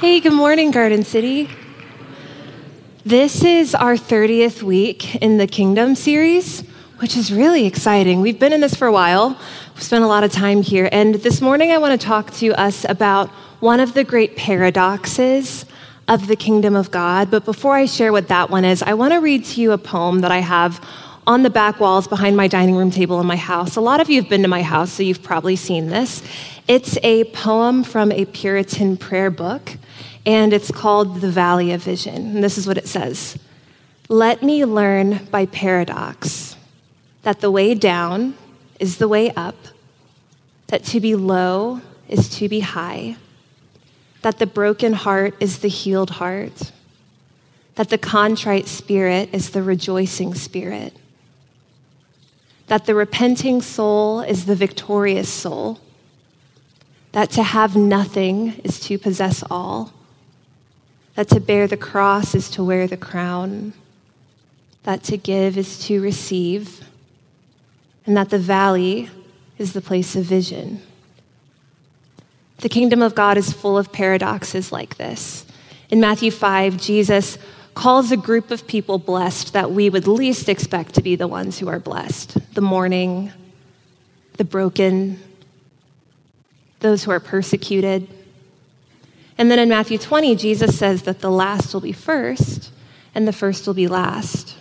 Hey, good morning, Garden City. This is our 30th week in the Kingdom series, which is really exciting. We've been in this for a while. We've spent a lot of time here. And this morning I want to talk to us about one of the great paradoxes of the kingdom of God. But before I share what that one is, I want to read to you a poem that I have on the back walls behind my dining room table in my house. A lot of you have been to my house, so you've probably seen this. It's a poem from a Puritan prayer book, and it's called The Valley of Vision. And this is what it says. Let me learn by paradox that the way down is the way up, that to be low is to be high, that the broken heart is the healed heart, that the contrite spirit is the rejoicing spirit, that the repenting soul is the victorious soul, that to have nothing is to possess all, that to bear the cross is to wear the crown, that to give is to receive, and that the valley is the place of vision. The kingdom of God is full of paradoxes like this. In Matthew 5, Jesus calls a group of people blessed that we would least expect to be the ones who are blessed. The mourning, the broken, those who are persecuted. And then in Matthew 20, Jesus says that the last will be first and the first will be last.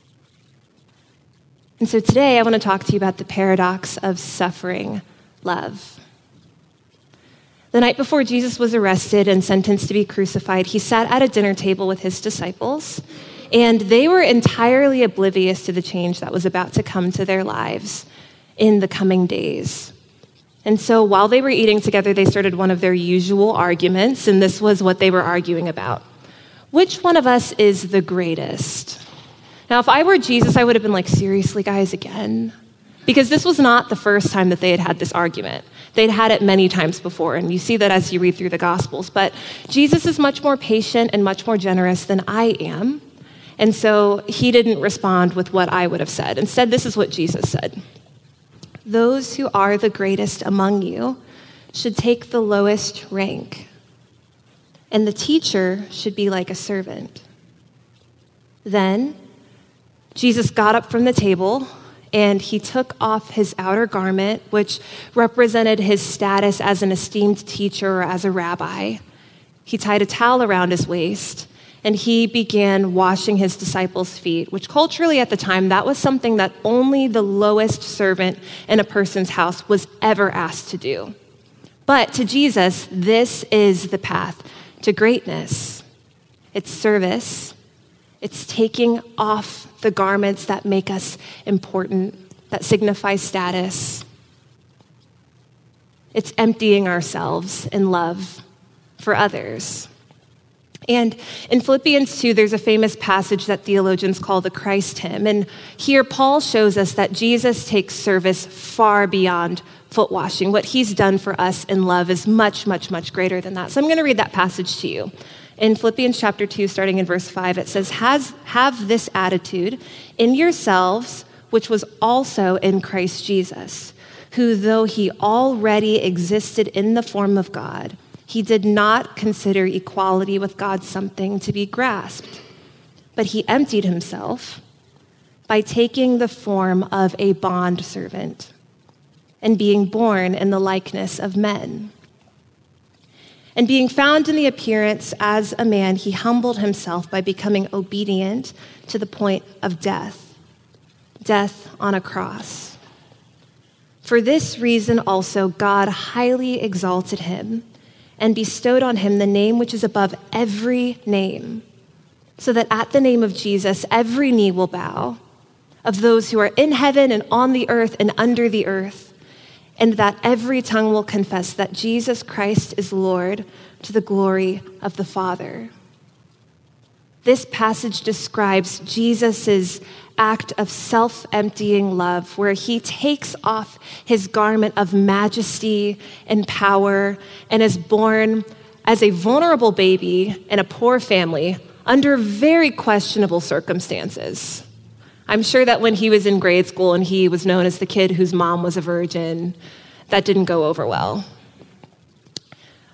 And so today I want to talk to you about the paradox of suffering love. The night before Jesus was arrested and sentenced to be crucified, he sat at a dinner table with his disciples, and they were entirely oblivious to the change that was about to come to their lives in the coming days. And so while they were eating together, they started one of their usual arguments, and this was what they were arguing about. Which one of us is the greatest? Now, if I were Jesus, I would have been like, seriously, guys, again? Because this was not the first time that they had had this argument. They'd had it many times before, and you see that as you read through the Gospels. But Jesus is much more patient and much more generous than I am. And so he didn't respond with what I would have said. Instead, this is what Jesus said. Those who are the greatest among you should take the lowest rank, and the teacher should be like a servant. Then Jesus got up from the table, and he took off his outer garment, which represented his status as an esteemed teacher or as a rabbi. He tied a towel around his waist, and he began washing his disciples' feet, which culturally at the time, that was something that only the lowest servant in a person's house was ever asked to do. But to Jesus, this is the path to greatness. It's service. It's taking off the garments that make us important, that signify status. It's emptying ourselves in love for others. And in Philippians 2, there's a famous passage that theologians call the Christ hymn. And here Paul shows us that Jesus takes service far beyond foot washing. What he's done for us in love is much, much, much greater than that. So I'm going to read that passage to you. In Philippians chapter 2, starting in verse 5, it says, have this attitude in yourselves, which was also in Christ Jesus, who though he already existed in the form of God, he did not consider equality with God something to be grasped, but he emptied himself by taking the form of a bondservant and being born in the likeness of men. And being found in the appearance as a man, he humbled himself by becoming obedient to the point of death on a cross. For this reason also, God highly exalted him and bestowed on him the name which is above every name, so that at the name of Jesus, every knee will bow, of those who are in heaven and on the earth and under the earth, and that every tongue will confess that Jesus Christ is Lord, to the glory of the Father. This passage describes Jesus' act of self-emptying love, where he takes off his garment of majesty and power and is born as a vulnerable baby in a poor family under very questionable circumstances. I'm sure that when he was in grade school and he was known as the kid whose mom was a virgin, that didn't go over well.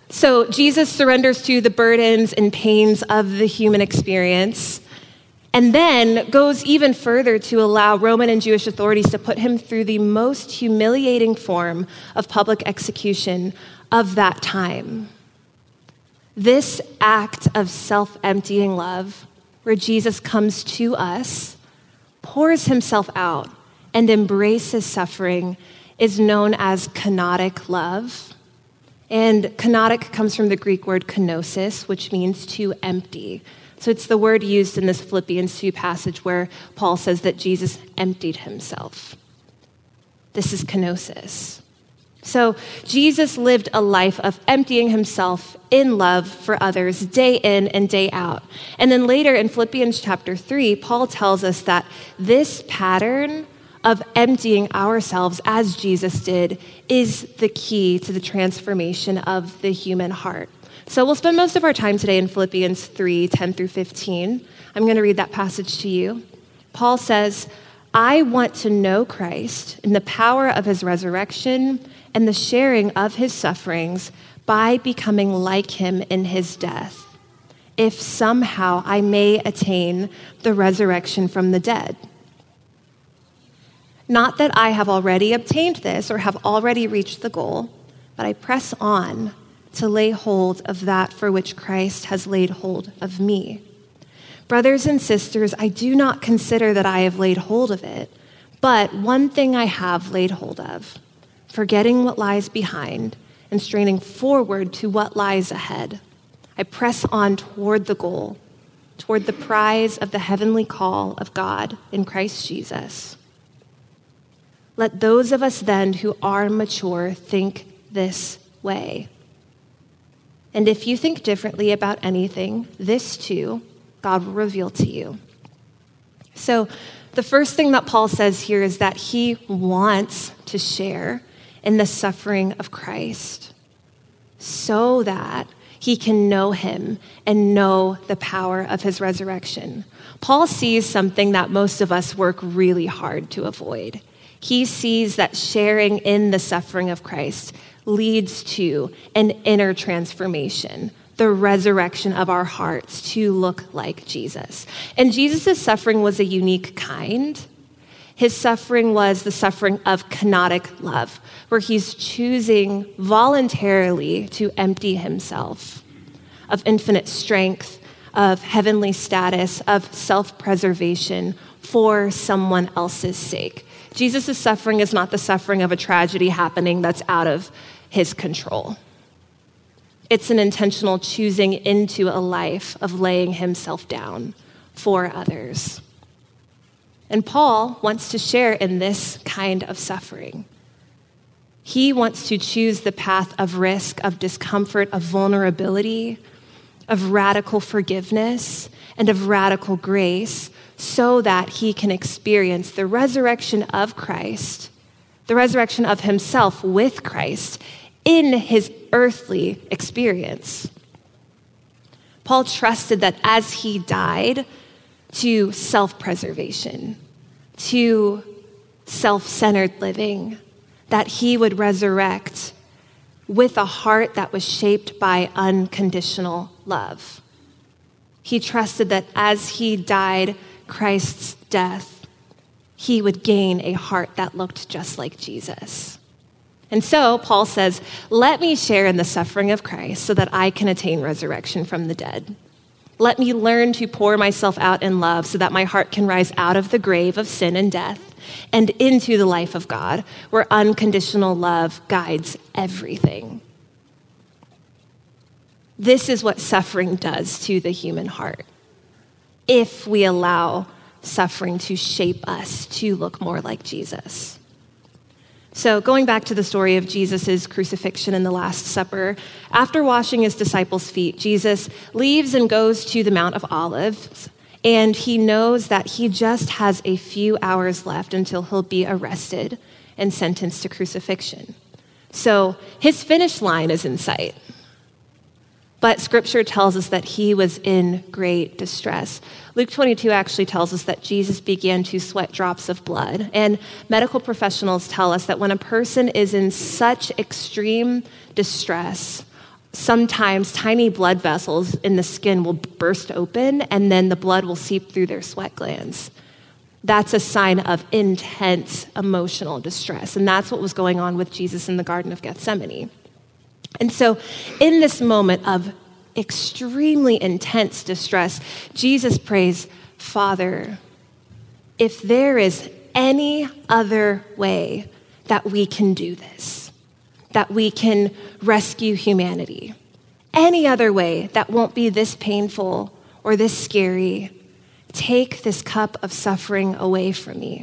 So Jesus surrenders to the burdens and pains of the human experience, and then goes even further to allow Roman and Jewish authorities to put him through the most humiliating form of public execution of that time. This act of self-emptying love, where Jesus comes to us, pours himself out, and embraces suffering, is known as kenotic love. And kenotic comes from the Greek word kenosis, which means to empty. So it's the word used in this Philippians 2 passage where Paul says that Jesus emptied himself. This is kenosis. So Jesus lived a life of emptying himself in love for others day in and day out. And then later in Philippians chapter 3, Paul tells us that this pattern of emptying ourselves as Jesus did is the key to the transformation of the human heart. So we'll spend most of our time today in Philippians 3, 10 through 15. I'm going to read that passage to you. Paul says, I want to know Christ in the power of his resurrection and the sharing of his sufferings by becoming like him in his death, if somehow I may attain the resurrection from the dead. Not that I have already obtained this or have already reached the goal, but I press on to lay hold of that for which Christ has laid hold of me. Brothers and sisters, I do not consider that I have laid hold of it, but one thing I have laid hold of, forgetting what lies behind and straining forward to what lies ahead. I press on toward the goal, toward the prize of the heavenly call of God in Christ Jesus. Let those of us then who are mature think this way. And if you think differently about anything, this too, God will reveal to you. So the first thing that Paul says here is that he wants to share in the suffering of Christ so that he can know him and know the power of his resurrection. Paul sees something that most of us work really hard to avoid. He sees that sharing in the suffering of Christ leads to an inner transformation, the resurrection of our hearts to look like Jesus. And Jesus' suffering was a unique kind. His suffering was the suffering of kenotic love, where he's choosing voluntarily to empty himself of infinite strength, of heavenly status, of self-preservation for someone else's sake. Jesus' suffering is not the suffering of a tragedy happening that's out of his control. It's an intentional choosing into a life of laying himself down for others. And Paul wants to share in this kind of suffering. He wants to choose the path of risk, of discomfort, of vulnerability, of radical forgiveness, and of radical grace, so that he can experience the resurrection of Christ, the resurrection of himself with Christ in his earthly experience. Paul trusted that as he died to self-preservation, to self-centered living, that he would resurrect with a heart that was shaped by unconditional love. He trusted that as he died Christ's death, he would gain a heart that looked just like Jesus. And so Paul says, let me share in the suffering of Christ so that I can attain resurrection from the dead. Let me learn to pour myself out in love so that my heart can rise out of the grave of sin and death and into the life of God, where unconditional love guides everything. This is what suffering does to the human heart, if we allow suffering to shape us to look more like Jesus. So going back to the story of Jesus' crucifixion and the Last Supper, after washing his disciples' feet, Jesus leaves and goes to the Mount of Olives, and he knows that he just has a few hours left until he'll be arrested and sentenced to crucifixion. So his finish line is in sight. But scripture tells us that he was in great distress. Luke 22 actually tells us that Jesus began to sweat drops of blood. And medical professionals tell us that when a person is in such extreme distress, sometimes tiny blood vessels in the skin will burst open and then the blood will seep through their sweat glands. That's a sign of intense emotional distress. And that's what was going on with Jesus in the Garden of Gethsemane. And so in this moment of extremely intense distress, Jesus prays, Father, if there is any other way that we can do this, that we can rescue humanity, any other way that won't be this painful or this scary, take this cup of suffering away from me.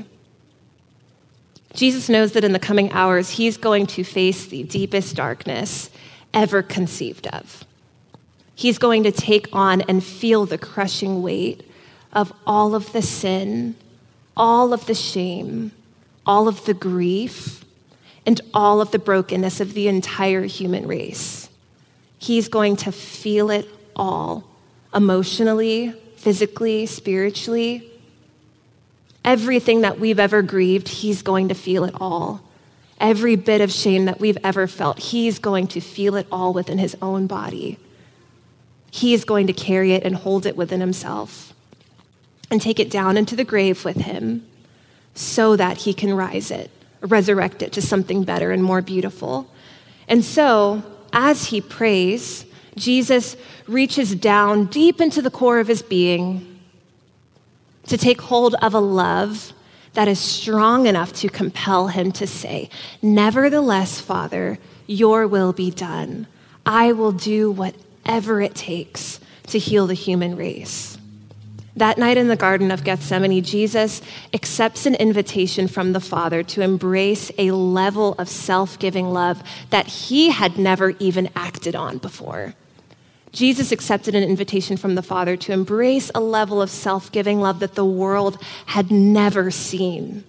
Jesus knows that in the coming hours, he's going to face the deepest darkness ever conceived of. He's going to take on and feel the crushing weight of all of the sin, all of the shame, all of the grief, and all of the brokenness of the entire human race. He's going to feel it all, emotionally, physically, spiritually. Everything that we've ever grieved, he's going to feel it all. Every bit of shame that we've ever felt, he's going to feel it all within his own body. He is going to carry it and hold it within himself and take it down into the grave with him so that he can resurrect it to something better and more beautiful. And so, as he prays, Jesus reaches down deep into the core of his being to take hold of a love that is strong enough to compel him to say, nevertheless, Father, your will be done. I will do whatever it takes to heal the human race. That night in the Garden of Gethsemane, Jesus accepts an invitation from the Father to embrace a level of self-giving love that he had never even acted on before. Jesus accepted an invitation from the Father to embrace a level of self-giving love that the world had never seen.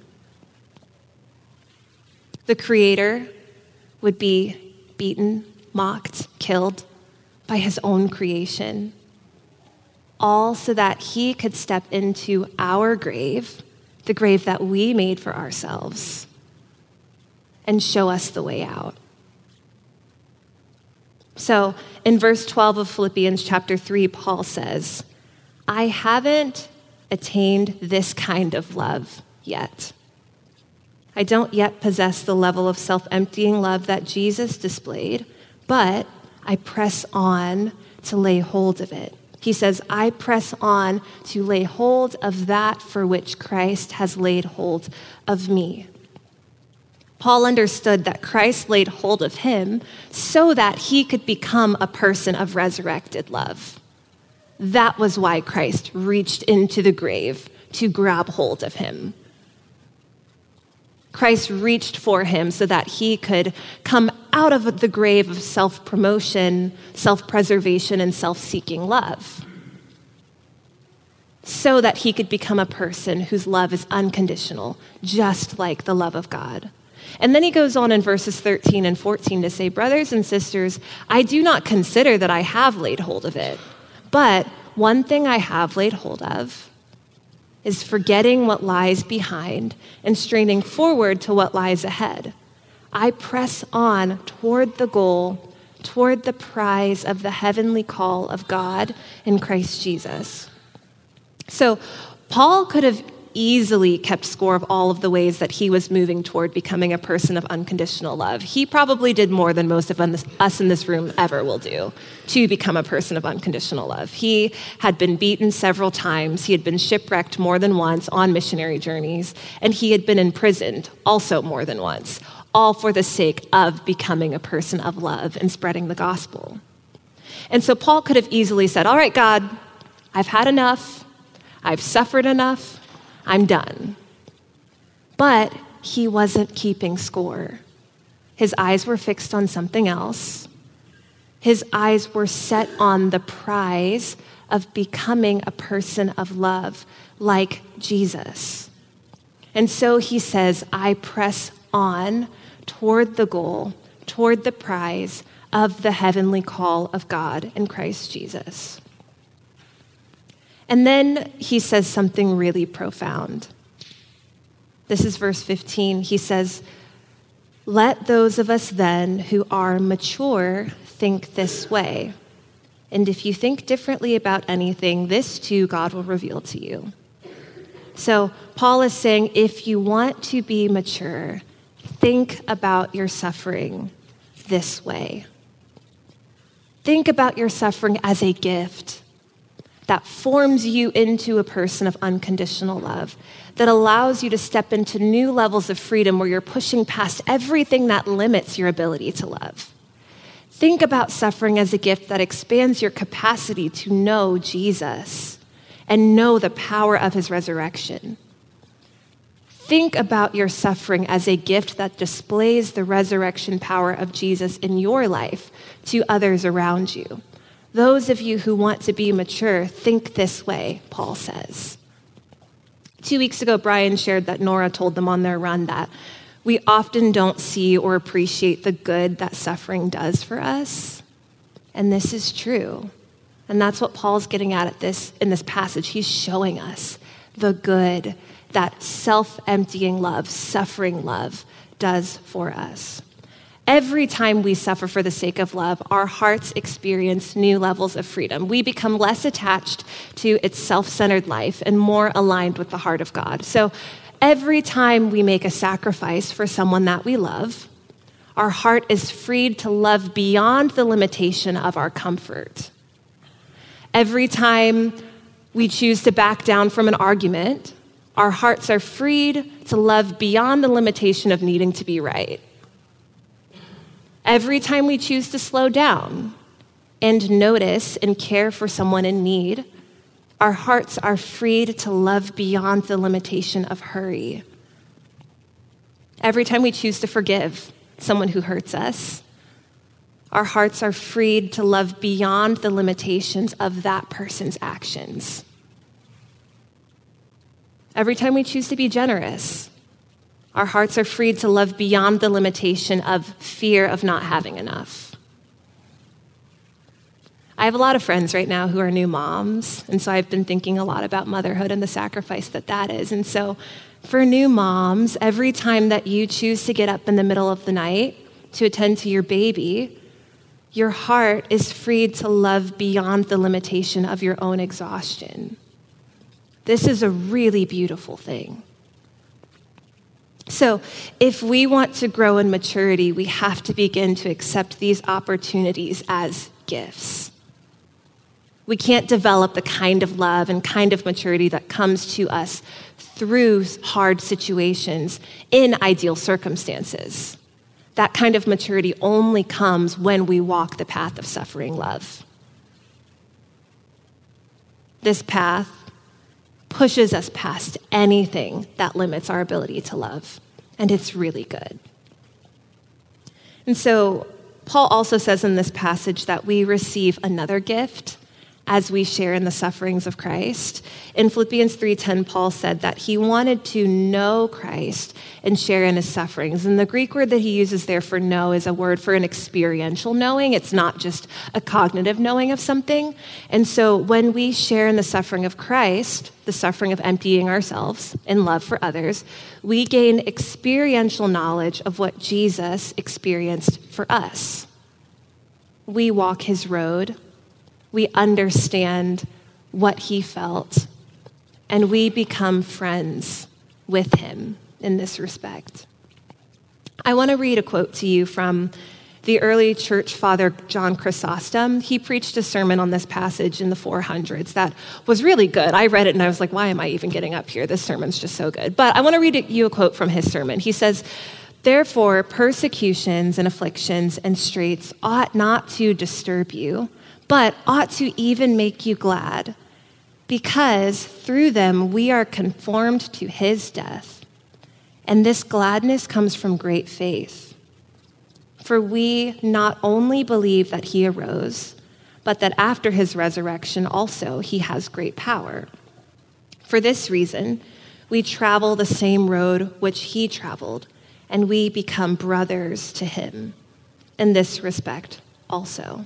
The Creator would be beaten, mocked, killed by his own creation, all so that he could step into our grave, the grave that we made for ourselves, and show us the way out. So in verse 12 of Philippians chapter 3, Paul says, I haven't attained this kind of love yet. I don't yet possess the level of self-emptying love that Jesus displayed, but I press on to lay hold of it. He says, I press on to lay hold of that for which Christ has laid hold of me. Paul understood that Christ laid hold of him so that he could become a person of resurrected love. That was why Christ reached into the grave to grab hold of him. Christ reached for him so that he could come out of the grave of self-promotion, self-preservation, and self-seeking love, so that he could become a person whose love is unconditional, just like the love of God. And then he goes on in verses 13 and 14 to say, brothers and sisters, I do not consider that I have laid hold of it, but one thing I have laid hold of is forgetting what lies behind and straining forward to what lies ahead. I press on toward the goal, toward the prize of the heavenly call of God in Christ Jesus. So Paul could have easily kept score of all of the ways that he was moving toward becoming a person of unconditional love. He probably did more than most of us in this room ever will do to become a person of unconditional love. He had been beaten several times. He had been shipwrecked more than once on missionary journeys, and he had been imprisoned also more than once, all for the sake of becoming a person of love and spreading the gospel. And so Paul could have easily said, all right, God, I've had enough. I've suffered enough. I'm done. But he wasn't keeping score. His eyes were fixed on something else. His eyes were set on the prize of becoming a person of love like Jesus. And so he says, I press on toward the goal, toward the prize of the heavenly call of God in Christ Jesus. And then he says something really profound. This is verse 15. He says, let those of us then who are mature think this way. And if you think differently about anything, this too God will reveal to you. So Paul is saying, if you want to be mature, think about your suffering this way. Think about your suffering as a gift that forms you into a person of unconditional love, that allows you to step into new levels of freedom where you're pushing past everything that limits your ability to love. Think about suffering as a gift that expands your capacity to know Jesus and know the power of his resurrection. Think about your suffering as a gift that displays the resurrection power of Jesus in your life to others around you. Those of you who want to be mature, think this way, Paul says. 2 weeks ago, Brian shared that Nora told them on their run that we often don't see or appreciate the good that suffering does for us. And this is true. And that's what Paul's getting at in this passage. He's showing us the good that self-emptying love, suffering love, does for us. Every time we suffer for the sake of love, our hearts experience new levels of freedom. We become less attached to its self-centered life and more aligned with the heart of God. So every time we make a sacrifice for someone that we love, our heart is freed to love beyond the limitation of our comfort. Every time we choose to back down from an argument, our hearts are freed to love beyond the limitation of needing to be right. Every time we choose to slow down and notice and care for someone in need, our hearts are freed to love beyond the limitation of hurry. Every time we choose to forgive someone who hurts us, our hearts are freed to love beyond the limitations of that person's actions. Every time we choose to be generous, our hearts are freed to love beyond the limitation of fear of not having enough. I have a lot of friends right now who are new moms, and so I've been thinking a lot about motherhood and the sacrifice that is. And so for new moms, every time that you choose to get up in the middle of the night to attend to your baby, your heart is freed to love beyond the limitation of your own exhaustion. This is a really beautiful thing. So if we want to grow in maturity, we have to begin to accept these opportunities as gifts. We can't develop the kind of love and kind of maturity that comes to us through hard situations in ideal circumstances. That kind of maturity only comes when we walk the path of suffering love. This path pushes us past anything that limits our ability to love, and it's really good. And so Paul also says in this passage that we receive another gift as we share in the sufferings of Christ. In Philippians 3:10, Paul said that he wanted to know Christ and share in his sufferings. And the Greek word that he uses there for know is a word for an experiential knowing. It's not just a cognitive knowing of something. And so when we share in the suffering of Christ, the suffering of emptying ourselves in love for others, we gain experiential knowledge of what Jesus experienced for us. We walk his road. We understand what he felt, and we become friends with him in this respect. I want to read a quote to you from the early church father, John Chrysostom. He preached a sermon on this passage in the 400s that was really good. I read it and I was like, why am I even getting up here? This sermon's just so good. But I want to read you a quote from his sermon. He says, "Therefore, persecutions and afflictions and straits ought not to disturb you, but ought to even make you glad, because through them we are conformed to his death. And this gladness comes from great faith. For we not only believe that he arose, but that after his resurrection also he has great power. For this reason, we travel the same road which he traveled, and we become brothers to him in this respect also."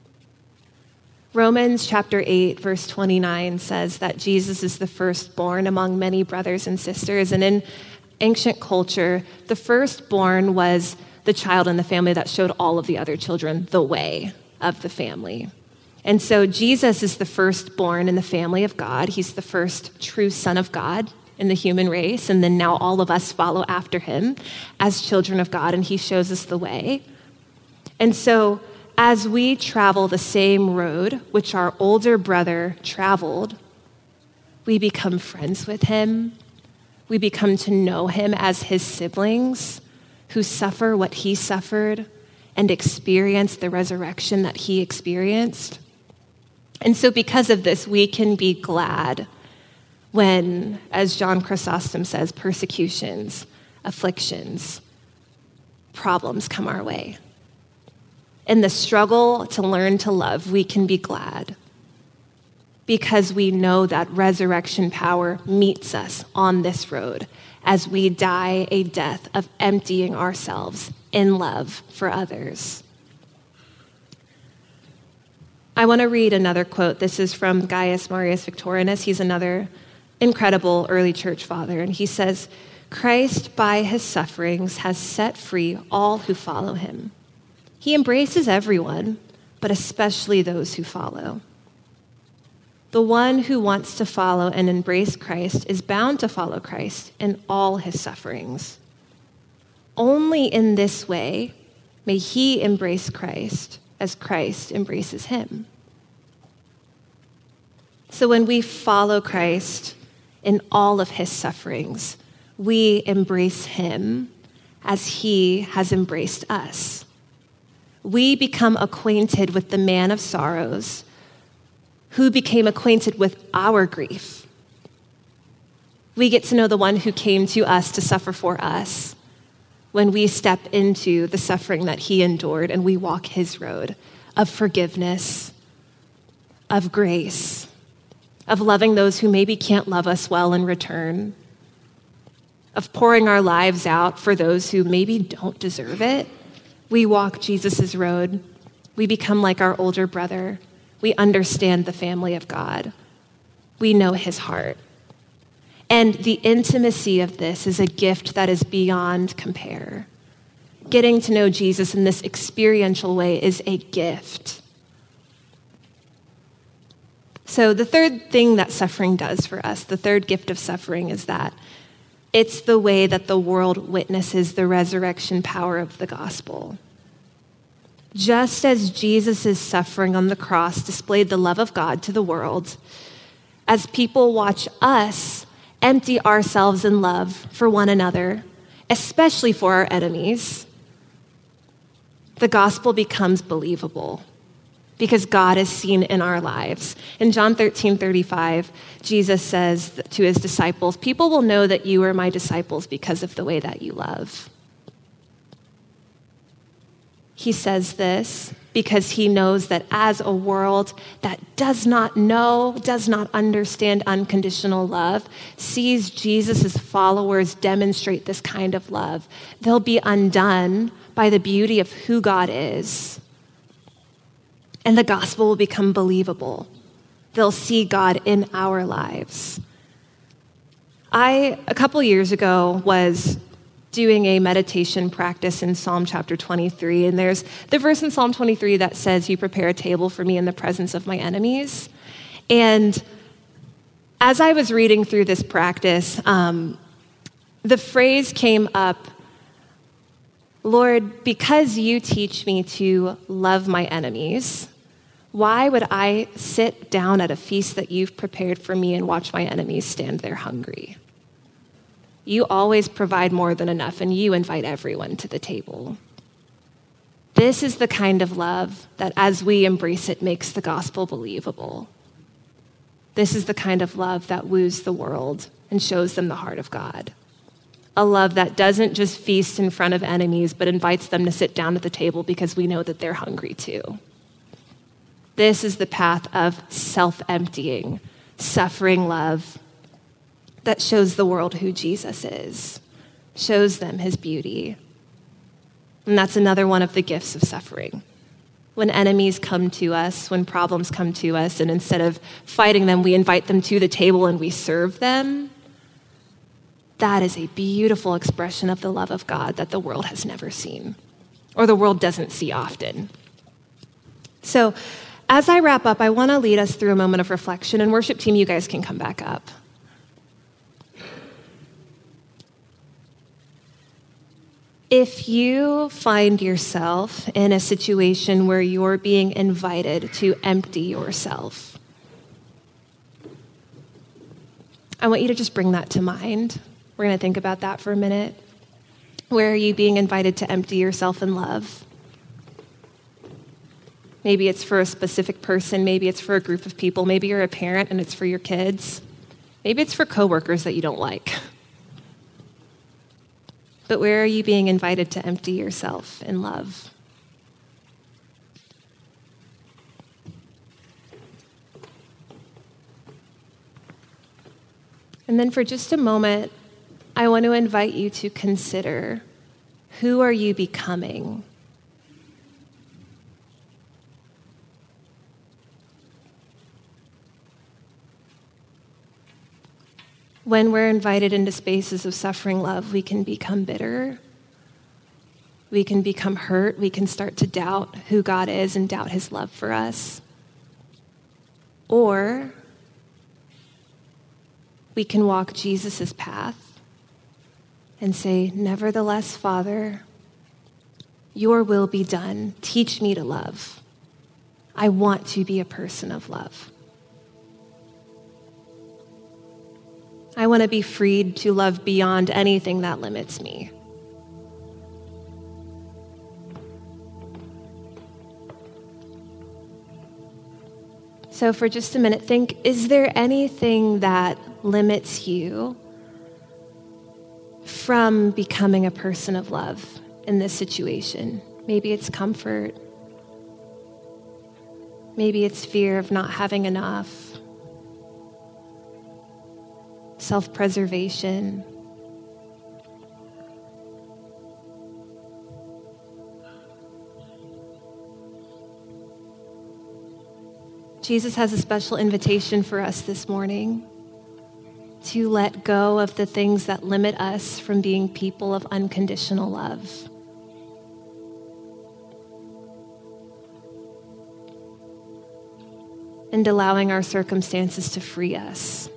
Romans chapter 8, verse 29 says that Jesus is the firstborn among many brothers and sisters. And in ancient culture, the firstborn was the child in the family that showed all of the other children the way. of the family. And so Jesus is the firstborn in the family of God. He's the first true son of God in the human race. And then now all of us follow after him as children of God, and he shows us the way. And so as we travel the same road which our older brother traveled, we become friends with him. We become to know him as his siblings who suffer what he suffered and experience the resurrection that he experienced. And so because of this, we can be glad when, as John Chrysostom says, persecutions, afflictions, problems come our way. In the struggle to learn to love, we can be glad because we know that resurrection power meets us on this road as we die a death of emptying ourselves in love for others. I want to read another quote. This is from Gaius Marius Victorinus. He's another incredible early church father. And he says, "Christ by his sufferings has set free all who follow him. He embraces everyone, but especially those who follow. The one who wants to follow and embrace Christ is bound to follow Christ in all his sufferings. Only in this way may he embrace Christ as Christ embraces him." So when we follow Christ in all of his sufferings, we embrace him as he has embraced us. We become acquainted with the man of sorrows who became acquainted with our grief. We get to know the one who came to us to suffer for us when we step into the suffering that he endured and we walk his road of forgiveness, of grace, of loving those who maybe can't love us well in return, of pouring our lives out for those who maybe don't deserve it. We walk Jesus' road. We become like our older brother. We understand the family of God. We know his heart. And the intimacy of this is a gift that is beyond compare. Getting to know Jesus in this experiential way is a gift. So the third thing that suffering does for us, the third gift of suffering, is that it's the way that the world witnesses the resurrection power of the gospel. Just as Jesus' suffering on the cross displayed the love of God to the world, as people watch us empty ourselves in love for one another, especially for our enemies, the gospel becomes believable because God is seen in our lives. In John 13:35, Jesus says to his disciples, "People will know that you are my disciples because of the way that you love." He says this because he knows that as a world that does not know, does not understand unconditional love, sees Jesus' followers demonstrate this kind of love, they'll be undone by the beauty of who God is. And the gospel will become believable. They'll see God in our lives. A couple years ago, was doing a meditation practice in Psalm chapter 23, and there's the verse in Psalm 23 that says, "You prepare a table for me in the presence of my enemies." And as I was reading through this practice, the phrase came up, "Lord, because you teach me to love my enemies, why would I sit down at a feast that you've prepared for me and watch my enemies stand there hungry? You always provide more than enough, and you invite everyone to the table." This is the kind of love that, as we embrace it, makes the gospel believable. This is the kind of love that woos the world and shows them the heart of God. A love that doesn't just feast in front of enemies, but invites them to sit down at the table because we know that they're hungry too. This is the path of self-emptying, suffering love that shows the world who Jesus is, shows them his beauty. And that's another one of the gifts of suffering. When enemies come to us, when problems come to us, and instead of fighting them, we invite them to the table and we serve them, that is a beautiful expression of the love of God that the world has never seen, or the world doesn't see often. So as I wrap up, I want to lead us through a moment of reflection, and worship team, you guys can come back up. If you find yourself in a situation where you're being invited to empty yourself, I want you to just bring that to mind. We're going to think about that for a minute. Where are you being invited to empty yourself in love? Maybe it's for a specific person. Maybe it's for a group of people. Maybe you're a parent and it's for your kids. Maybe it's for coworkers that you don't like. But where are you being invited to empty yourself in love? And then for just a moment, I want to invite you to consider, who are you becoming? When we're invited into spaces of suffering love, we can become bitter. We can become hurt. We can start to doubt who God is and doubt his love for us. Or we can walk Jesus' path and say, nevertheless, Father, your will be done. Teach me to love. I want to be a person of love. I want to be freed to love beyond anything that limits me. So for just a minute, think, is there anything that limits you from becoming a person of love in this situation? Maybe it's comfort. Maybe it's fear of not having enough. Self-preservation. Jesus has a special invitation for us this morning to let go of the things that limit us from being people of unconditional love. And allowing our circumstances to free us.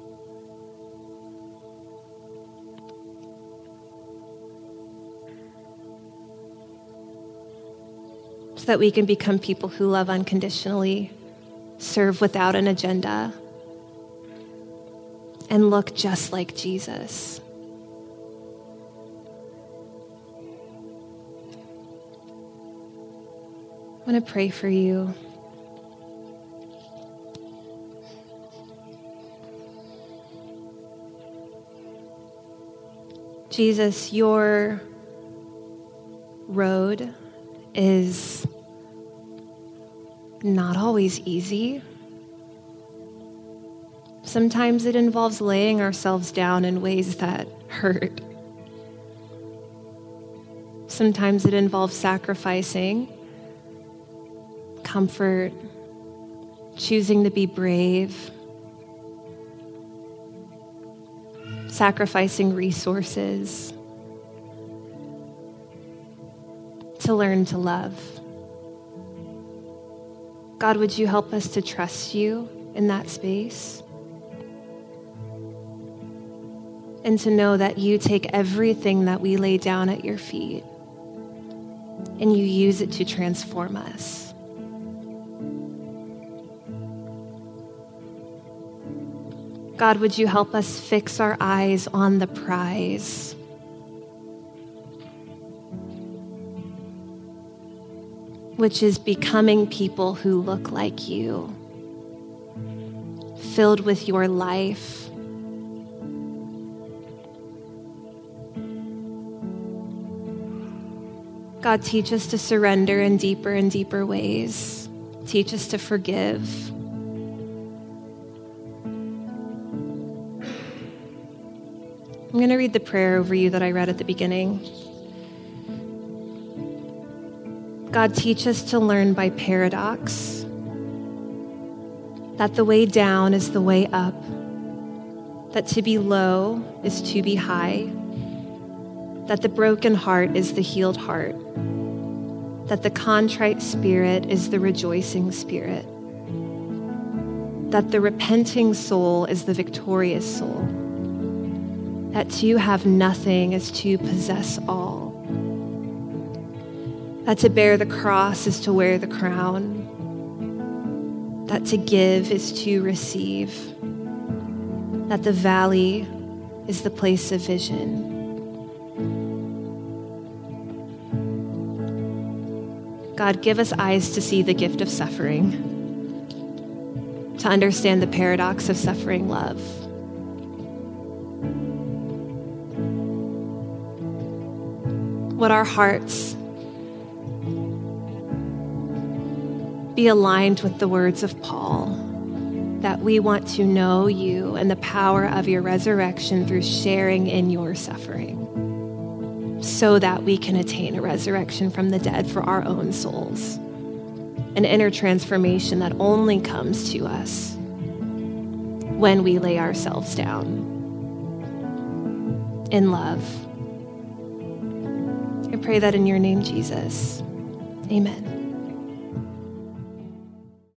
So that we can become people who love unconditionally, serve without an agenda, and look just like Jesus. I want to pray for you. Jesus, your road is not always easy. Sometimes it involves laying ourselves down in ways that hurt. Sometimes it involves sacrificing comfort, choosing to be brave, sacrificing resources to learn to love. God, would you help us to trust you in that space? And to know that you take everything that we lay down at your feet and you use it to transform us. God, would you help us fix our eyes on the prize? Which is becoming people who look like you, filled with your life. God, teach us to surrender in deeper and deeper ways. Teach us to forgive. I'm going to read the prayer over you that I read at the beginning. God, teach us to learn by paradox that the way down is the way up, that to be low is to be high, that the broken heart is the healed heart, that the contrite spirit is the rejoicing spirit, that the repenting soul is the victorious soul, that to have nothing is to possess all, that to bear the cross is to wear the crown, that to give is to receive, that the valley is the place of vision. God, give us eyes to see the gift of suffering, to understand the paradox of suffering love. Would our hearts be aligned with the words of Paul, that we want to know you and the power of your resurrection through sharing in your suffering, so that we can attain a resurrection from the dead for our own souls, an inner transformation that only comes to us when we lay ourselves down in love. I pray that in your name, Jesus. Amen.